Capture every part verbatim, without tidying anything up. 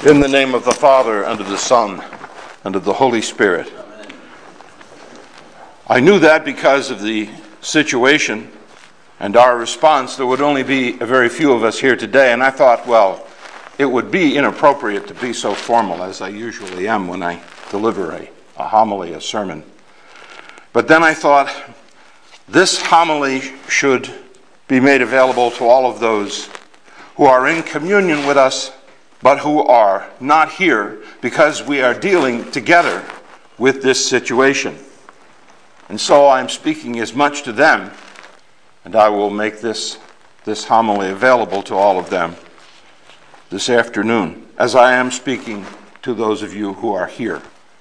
In the name of the Father, and of the Son, and of the Holy Spirit. Amen. I knew that because of the situation and our response, there would only be a very few of us here today, and I thought, well, it would be inappropriate to be so formal as I usually am when I deliver a, a homily, a sermon. But then I thought, this homily should be made available to all of those who are in communion with us, but who are not here because we are dealing together with this situation. And so I'm speaking as much to them, and I will make this, this homily available to all of them this afternoon, as I am speaking to those of you who are here.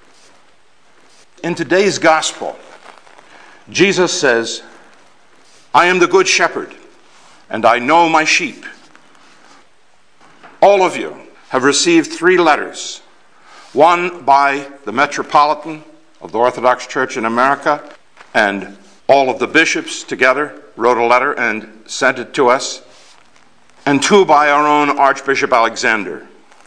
In today's gospel, Jesus says, "I am the good shepherd, and I know my sheep." All of you have received three letters, one by the Metropolitan of the Orthodox Church in America, and all of the bishops together wrote a letter and sent it to us, and two by our own Archbishop Alexander.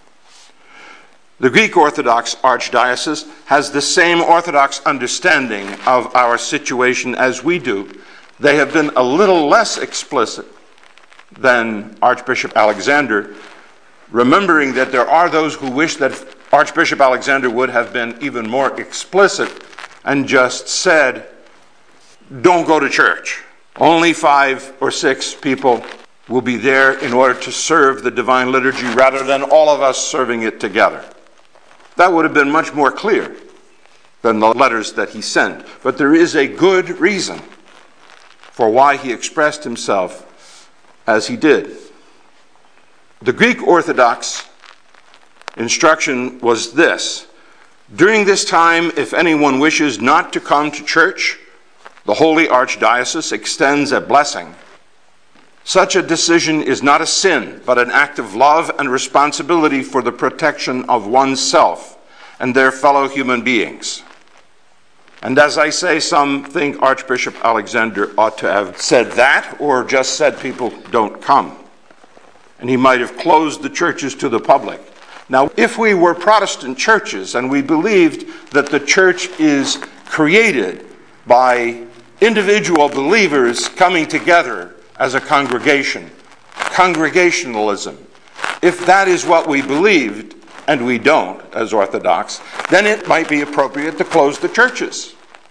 The Greek Orthodox Archdiocese has the same Orthodox understanding of our situation as we do. They have been a little less explicit than Archbishop Alexander, remembering that there are those who wish that Archbishop Alexander would have been even more explicit and just said, don't go to church. Only five or six people will be there in order to serve the Divine Liturgy rather than all of us serving it together. That would have been much more clear than the letters that he sent. But there is a good reason for why he expressed himself as he did. The Greek Orthodox instruction was this: during this time, if anyone wishes not to come to church, the Holy Archdiocese extends a blessing. Such a decision is not a sin, but an act of love and responsibility for the protection of oneself and their fellow human beings. And as I say, some think Archbishop Alexander ought to have said that, or just said people don't come. And he might have closed the churches to the public. Now, if we were Protestant churches and we believed that the church is created by individual believers coming together as a congregation, congregationalism, if that is what we believed, and we don't as Orthodox, then it might be appropriate to close the churches.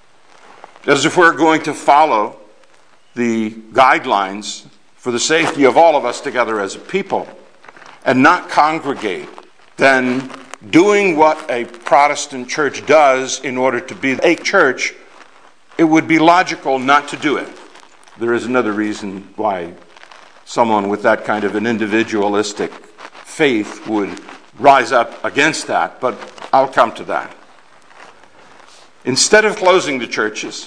As if we're going to follow the guidelines for the safety of all of us together as a people, and not congregate, then doing what a Protestant church does in order to be a church, it would be logical not to do it. There is another reason why someone with that kind of an individualistic faith would rise up against that, but I'll come to that. Instead of closing the churches,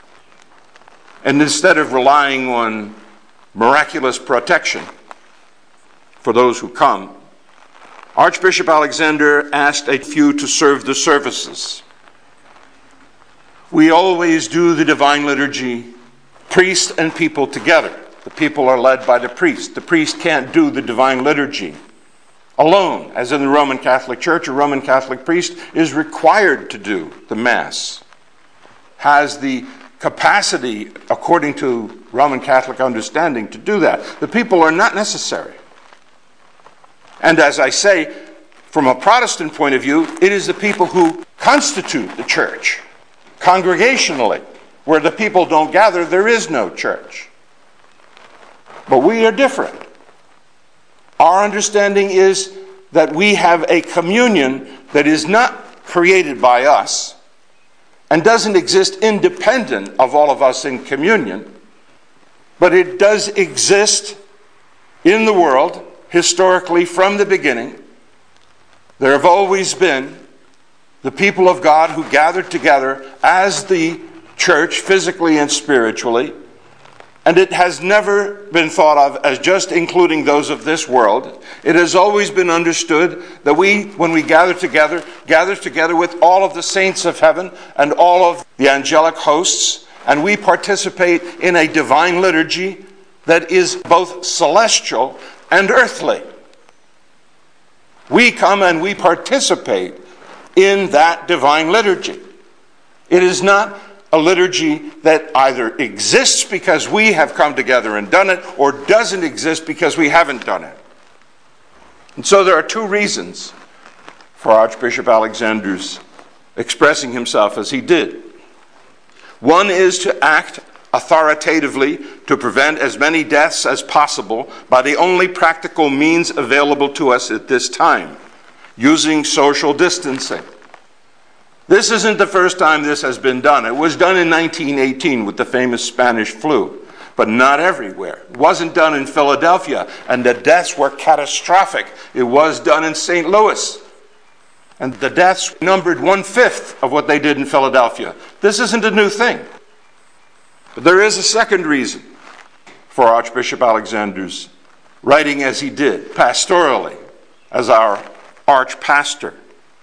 and instead of relying on miraculous protection for those who come, Archbishop Alexander asked a few to serve the services. We always do the Divine Liturgy, priest and people together. The people are led by the priest. The priest can't do the Divine Liturgy alone. As in the Roman Catholic Church, a Roman Catholic priest is required to do the Mass, has the capacity, according to Roman Catholic understanding, to do that. The people are not necessary. And as I say, from a Protestant point of view, it is the people who constitute the church. Congregationally, where the people don't gather, there is no church. But we are different. Our understanding is that we have a communion that is not created by us, and doesn't exist independent of all of us in communion, but it does exist in the world, historically from the beginning. There have always been the people of God who gathered together as the church, physically and spiritually, and it has never been thought of as just including those of this world. It has always been understood that we, when we gather together, gather together with all of the saints of heaven and all of the angelic hosts, and we participate in a divine liturgy that is both celestial and earthly. We come and we participate in that divine liturgy. It is not a liturgy that either exists because we have come together and done it, or doesn't exist because we haven't done it. And so there are two reasons for Archbishop Alexander's expressing himself as he did. One is to act authoritatively to prevent as many deaths as possible by the only practical means available to us at this time, using social distancing. This isn't the first time this has been done. It was done in nineteen eighteen with the famous Spanish flu, but not everywhere. It wasn't done in Philadelphia, and the deaths were catastrophic. It was done in Saint Louis, and the deaths numbered one-fifth of what they did in Philadelphia. This isn't a new thing. But there is a second reason for Archbishop Alexander's writing as he did, pastorally, as our archpastor.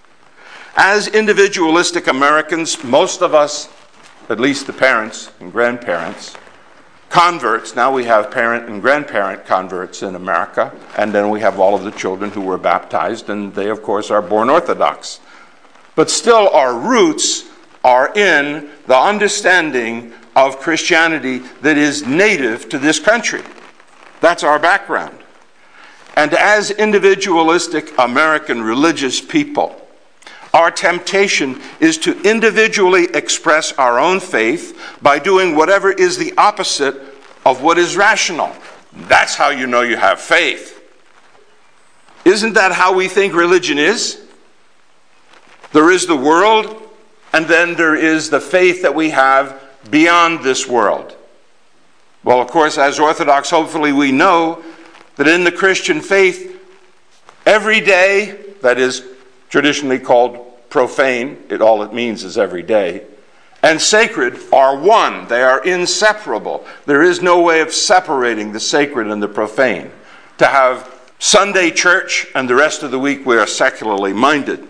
As individualistic Americans, most of us, at least the parents and grandparents, converts, now we have parent and grandparent converts in America, and then we have all of the children who were baptized, and they, of course, are born Orthodox. But still, our roots are in the understanding of Christianity that is native to this country. That's our background. And as individualistic American religious people, our temptation is to individually express our own faith by doing whatever is the opposite of what is rational. That's how you know you have faith. Isn't that how we think religion is? There is the world, and then there is the faith that we have beyond this world. Well, of course, as Orthodox, hopefully we know that in the Christian faith, every day, that is traditionally called profane, it all it means is every day, and sacred are one. They are inseparable. There is no way of separating the sacred and the profane. To have Sunday church and the rest of the week we are secularly minded.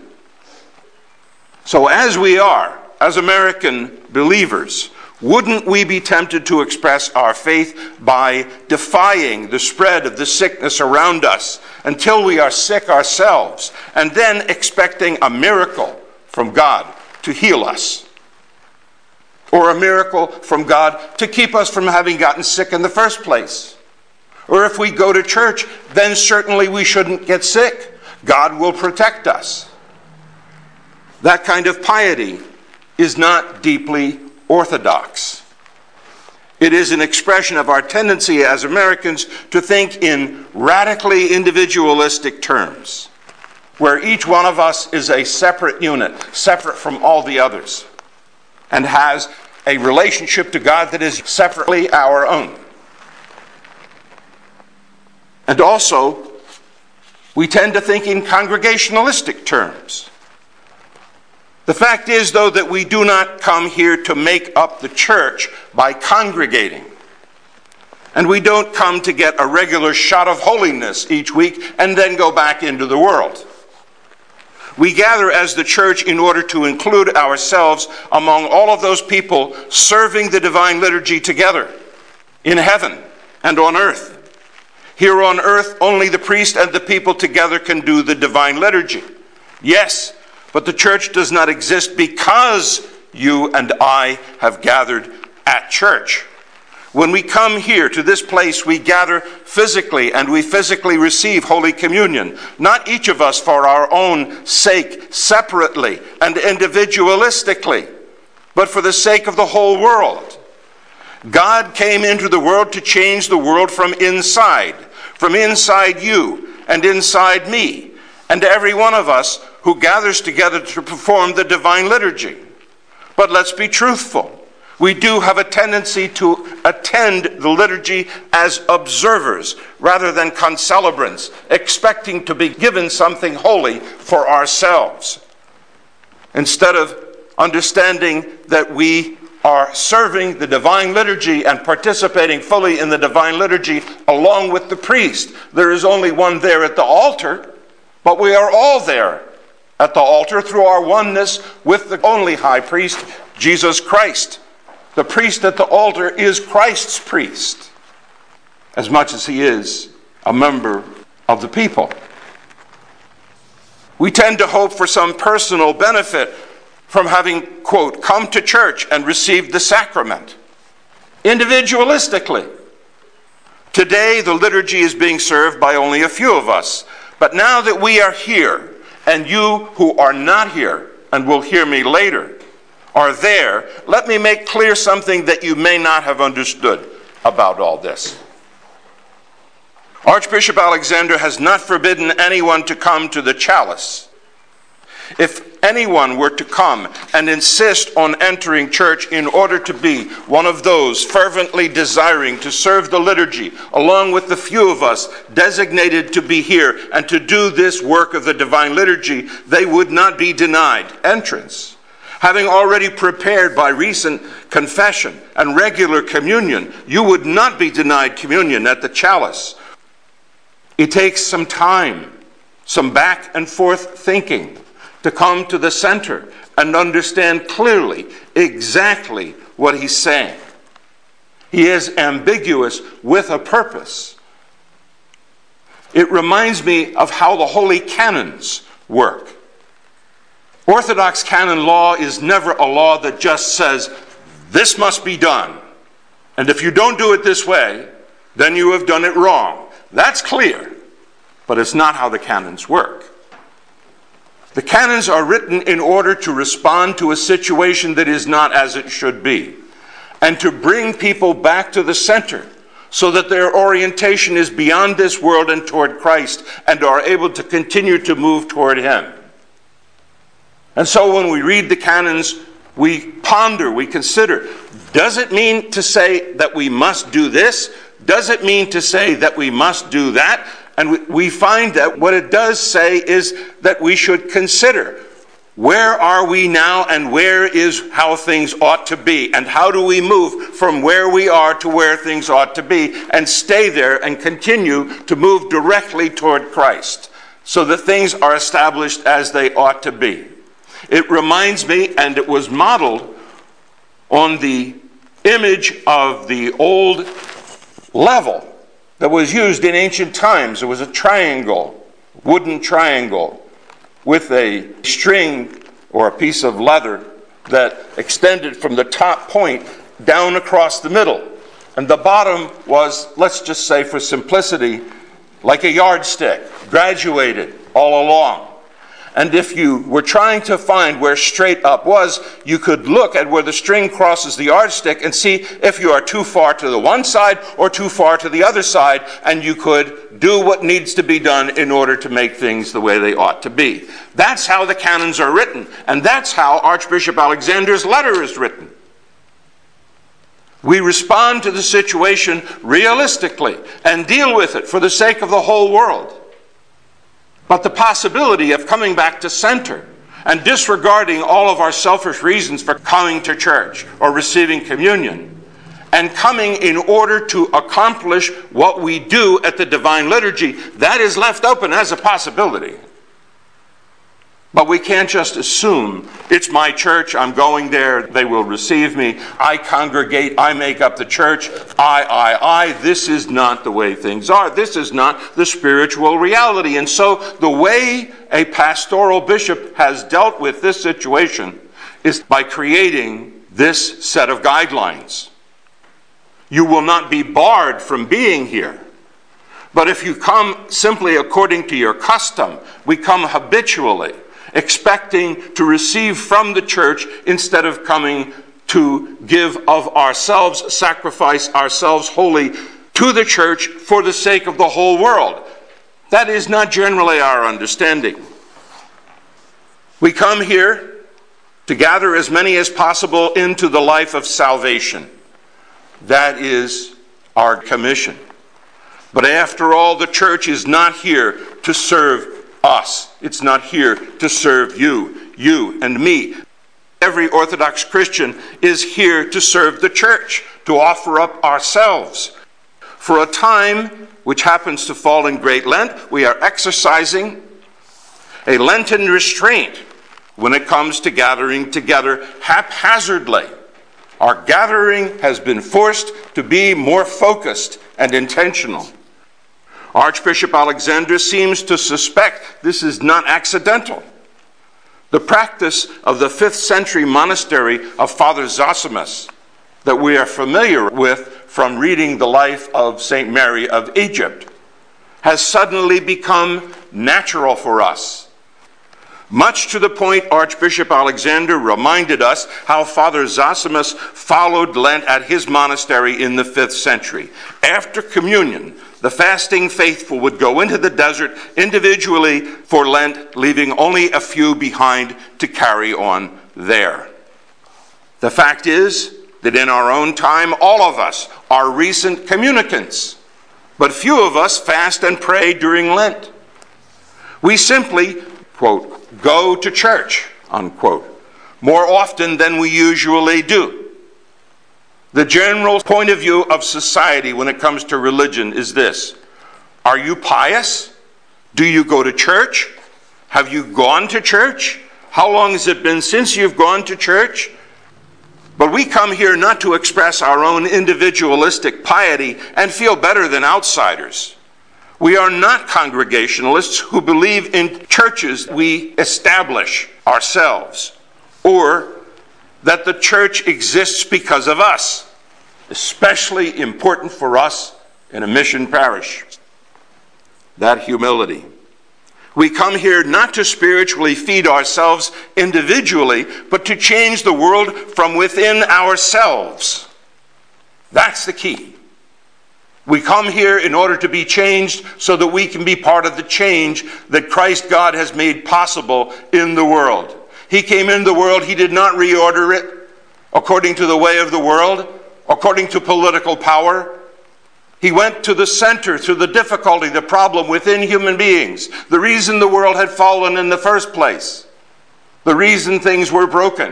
So as we are, as American believers, wouldn't we be tempted to express our faith by defying the spread of the sickness around us until we are sick ourselves, and then expecting a miracle from God to heal us? Or a miracle from God to keep us from having gotten sick in the first place? Or if we go to church, then certainly we shouldn't get sick. God will protect us. That kind of piety is not deeply orthodox. It is an expression of our tendency as Americans to think in radically individualistic terms, where each one of us is a separate unit, separate from all the others, and has a relationship to God that is separately our own. And also, we tend to think in congregationalistic terms. The fact is, though, that we do not come here to make up the church by congregating. And we don't come to get a regular shot of holiness each week and then go back into the world. We gather as the church in order to include ourselves among all of those people serving the divine liturgy together in heaven and on earth. Here on earth, only the priest and the people together can do the divine liturgy. Yes, but the church does not exist because you and I have gathered at church. When we come here to this place, we gather physically, and we physically receive Holy Communion. Not each of us for our own sake, separately and individualistically, but for the sake of the whole world. God came into the world to change the world from inside, from inside you and inside me, and every one of us who gathers together to perform the divine liturgy. But let's be truthful. We do have a tendency to attend the liturgy as observers rather than concelebrants, expecting to be given something holy for ourselves, instead of understanding that we are serving the divine liturgy and participating fully in the divine liturgy along with the priest. There is only one there at the altar, but we are all there at the altar through our oneness with the only high priest, Jesus Christ. The priest at the altar is Christ's priest, as much as he is a member of the people. We tend to hope for some personal benefit from having, quote, come to church and received the sacrament, individualistically. Today, the liturgy is being served by only a few of us. But now that we are here, and you who are not here, and will hear me later, are there, let me make clear something that you may not have understood about all this. Archbishop Alexander has not forbidden anyone to come to the chalice. If anyone were to come and insist on entering church in order to be one of those fervently desiring to serve the liturgy, along with the few of us designated to be here and to do this work of the divine liturgy, they would not be denied entrance. Having already prepared by recent confession and regular communion, you would not be denied communion at the chalice. It takes some time, some back and forth thinking to come to the center and understand clearly exactly what he's saying. He is ambiguous with a purpose. It reminds me of how the holy canons work. Orthodox canon law is never a law that just says, this must be done. And if you don't do it this way, then you have done it wrong. That's clear, but it's not how the canons work. The canons are written in order to respond to a situation that is not as it should be, and to bring people back to the center so that their orientation is beyond this world and toward Christ, and are able to continue to move toward Him. And so when we read the canons, we ponder, we consider, does it mean to say that we must do this? Does it mean to say that we must do that? And we find that what it does say is that we should consider, where are we now and where is how things ought to be? And how do we move from where we are to where things ought to be and stay there and continue to move directly toward Christ so that things are established as they ought to be? It reminds me, and it was modeled on the image of the old level that was used in ancient times. It was a triangle, wooden triangle, with a string or a piece of leather that extended from the top point down across the middle. And the bottom was, let's just say for simplicity, like a yardstick, graduated all along. And if you were trying to find where straight up was, you could look at where the string crosses the yardstick and see if you are too far to the one side or too far to the other side, and you could do what needs to be done in order to make things the way they ought to be. That's how the canons are written, and that's how Archbishop Alexander's letter is written. We respond to the situation realistically and deal with it for the sake of the whole world. But the possibility of coming back to center and disregarding all of our selfish reasons for coming to church or receiving communion, and coming in order to accomplish what we do at the divine liturgy, that is left open as a possibility. But we can't just assume, it's my church, I'm going there, they will receive me, I congregate, I make up the church, I, I, I. This is not the way things are. This is not the spiritual reality. And so the way a pastoral bishop has dealt with this situation is by creating this set of guidelines. You will not be barred from being here. But if you come simply according to your custom, we come habitually, expecting to receive from the church instead of coming to give of ourselves, sacrifice ourselves wholly to the church for the sake of the whole world. That is not generally our understanding. We come here to gather as many as possible into the life of salvation. That is our commission. But after all, the church is not here to serve us. It's not here to serve you, you and me. Every Orthodox Christian is here to serve the church, to offer up ourselves. For a time, which happens to fall in Great Lent, we are exercising a Lenten restraint when it comes to gathering together haphazardly. Our gathering has been forced to be more focused and intentional. Archbishop Alexander seems to suspect this is not accidental. The practice of the fifth century monastery of Father Zosimus that we are familiar with from reading the life of Saint Mary of Egypt has suddenly become natural for us. Much to the point Archbishop Alexander reminded us how Father Zosimus followed Lent at his monastery in the fifth century. After communion, the fasting faithful would go into the desert individually for Lent, leaving only a few behind to carry on there. The fact is that in our own time, all of us are recent communicants, but few of us fast and pray during Lent. We simply, quote, go to church, unquote, more often than we usually do. The general point of view of society when it comes to religion is this: are you pious? Do you go to church? Have you gone to church? How long has it been since you've gone to church? But we come here not to express our own individualistic piety and feel better than outsiders. We are not Congregationalists who believe in churches we establish ourselves, or that the church exists because of us, especially important for us in a mission parish. That humility. We come here not to spiritually feed ourselves individually, but to change the world from within ourselves. That's the key. We come here in order to be changed so that we can be part of the change that Christ God has made possible in the world. He came into the world, he did not reorder it according to the way of the world, according to political power. He went to the center, to the difficulty, the problem within human beings, the reason the world had fallen in the first place, the reason things were broken.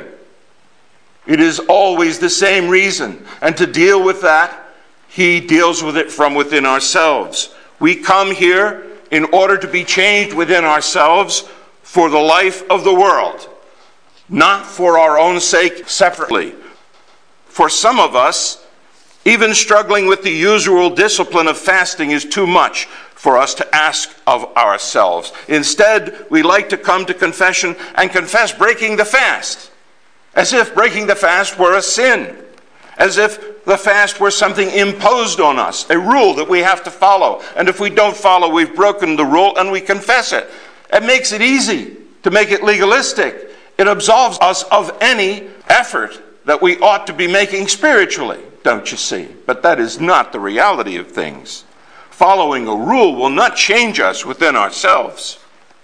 It is always the same reason. And to deal with that, he deals with it from within ourselves. We come here in order to be changed within ourselves for the life of the world, not for our own sake separately. For some of us, even struggling with the usual discipline of fasting is too much for us to ask of ourselves. Instead, we like to come to confession and confess breaking the fast, as if breaking the fast were a sin, as if the fast were something imposed on us, a rule that we have to follow. And if we don't follow, we've broken the rule and we confess it. It makes it easy to make it legalistic. It absolves us of any effort that we ought to be making spiritually, don't you see? But that is not the reality of things. Following a rule will not change us within ourselves.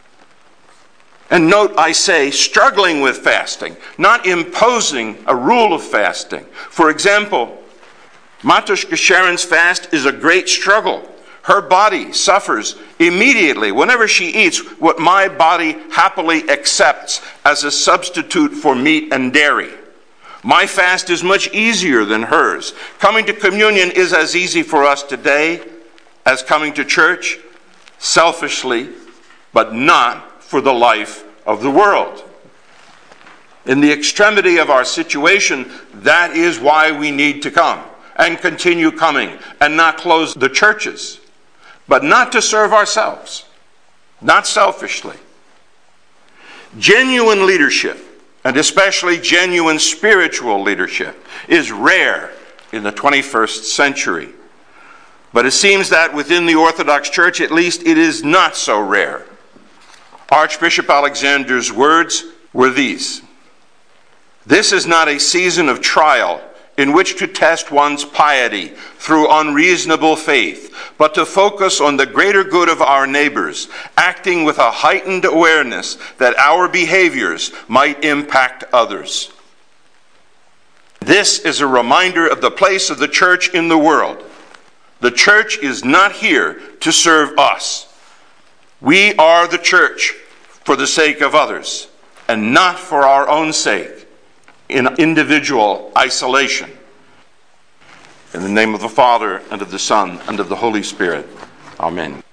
And note, I say, struggling with fasting, not imposing a rule of fasting. For example, Matushka Sharon's fast is a great struggle. Her body suffers immediately whenever she eats what my body happily accepts as a substitute for meat and dairy. My fast is much easier than hers. Coming to communion is as easy for us today as coming to church, selfishly, but not for the life of the world. In the extremity of our situation, that is why we need to come and continue coming and not close the churches, but not to serve ourselves, not selfishly. Genuine leadership, and especially genuine spiritual leadership, is rare in the twenty-first century. But it seems that within the Orthodox Church, at least, it is not so rare. Archbishop Alexander's words were these: "This is not a season of trial in which to test one's piety through unreasonable faith, but to focus on the greater good of our neighbors, acting with a heightened awareness that our behaviors might impact others." This is a reminder of the place of the church in the world. The church is not here to serve us. We are the church for the sake of others, and not for our own sake, in individual isolation. In the name of the Father, and of the Son, and of the Holy Spirit. Amen.